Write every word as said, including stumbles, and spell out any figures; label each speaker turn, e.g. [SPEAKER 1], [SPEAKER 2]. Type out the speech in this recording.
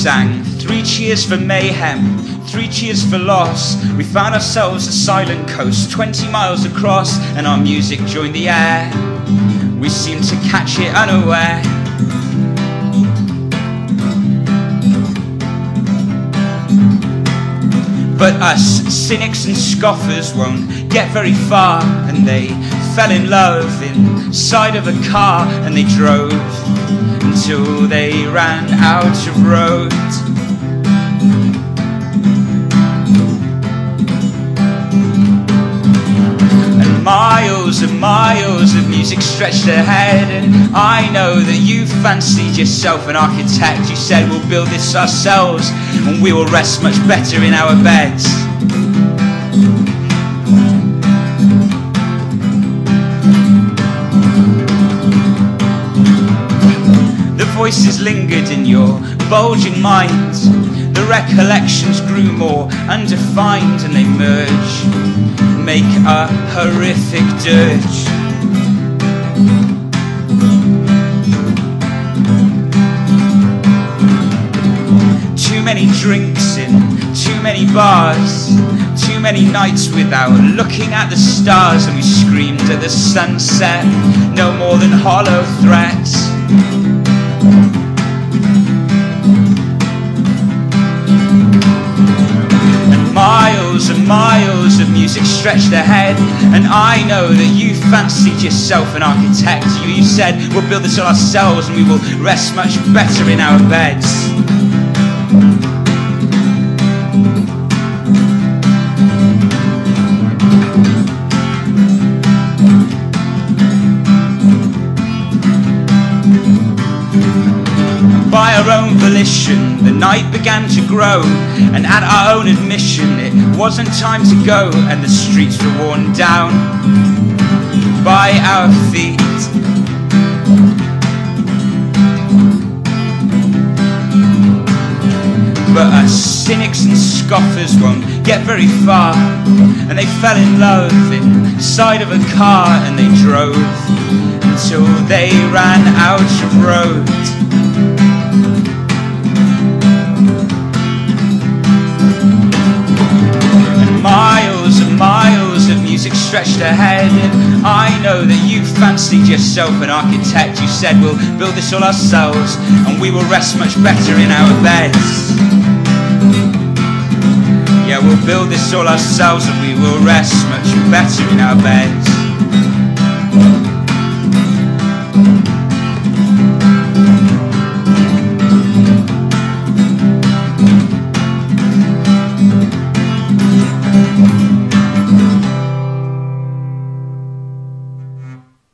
[SPEAKER 1] sang three cheers for mayhem, three cheers for loss. We found ourselves a silent coast, twenty miles across, and our music joined the air. We seemed to catch it unaware. But us cynics and scoffers won't get very far, and they fell in love inside of a car, and they drove until they ran out of road. And miles and miles of music stretched ahead, and I know that you fancied yourself an architect. You said we'll build this ourselves and we will rest much better in our beds. The voices lingered in your bulging mind. The recollections grew more undefined, and they merge, make a horrific dirge. Too many drinks in too many bars, too many nights without looking at the stars, and we screamed at the sunset, no more than hollow threats. And miles and miles of music stretched ahead, and I know that you fancied yourself an architect. You, you said we'll build this all ourselves and we will rest much better in our beds. By our own volition, the night began to grow, and at our own admission, it wasn't time to go, and the streets were worn down by our feet. But us cynics and scoffers won't get very far, and they fell in love inside of a car, and they drove until they ran out of road. Miles and miles of music stretched ahead, and I know that you fancied yourself an architect. You said we'll build this all ourselves and we will rest much better in our beds. Yeah, we'll build this all ourselves and we will rest much better in our beds.